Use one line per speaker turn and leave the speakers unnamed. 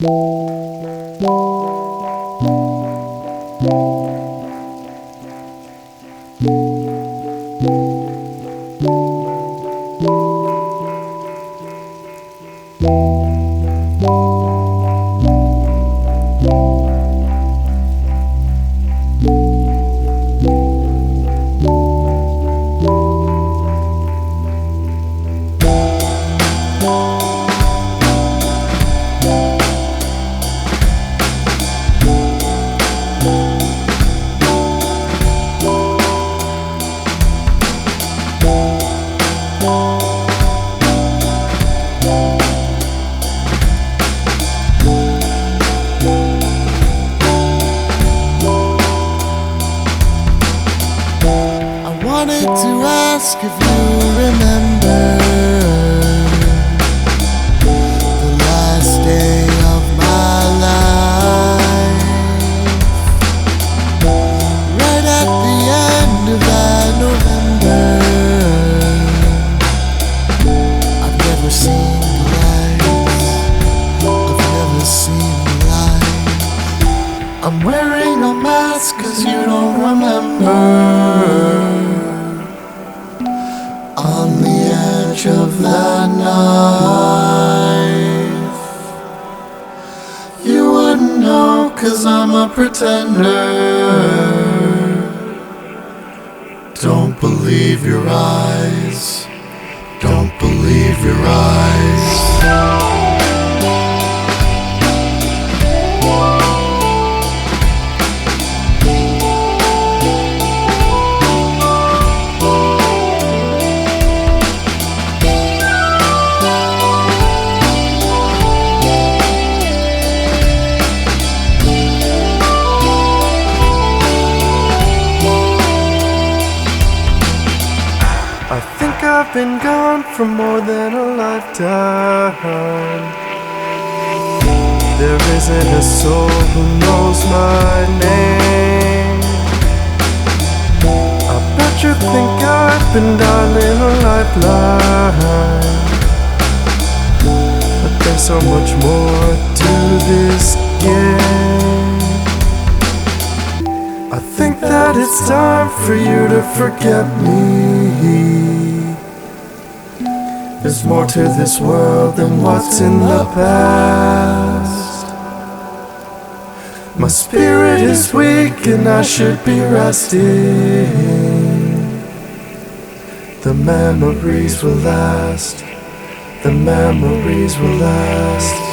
Wanted to ask if you remember the last day of my life, right at the end of that November. I've never seen the lights, I've never seen the lights. I'm wearing a mask 'cause you don't remember. On the edge of that knife, you wouldn't know 'cause I'm a pretender. Don't believe your eyes, don't believe your eyes.
I think I've been gone for more than a lifetime. There isn't a soul who knows my name. I bet you think I've been dialing a lifeline, but there's so much more to this game. I think that it's time for you to forget me. There's more to this world than what's in the past. My spirit is weak and I should be resting. The memories will last, the memories will last.